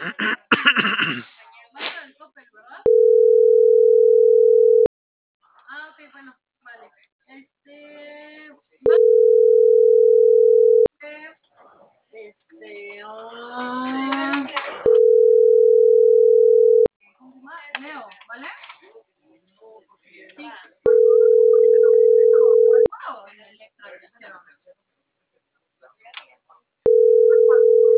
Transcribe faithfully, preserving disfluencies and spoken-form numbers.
Ah, ok, bueno, vale. Este. Este. ah, Leo, ¿vale? Sí. Oh, Electra, ya se va.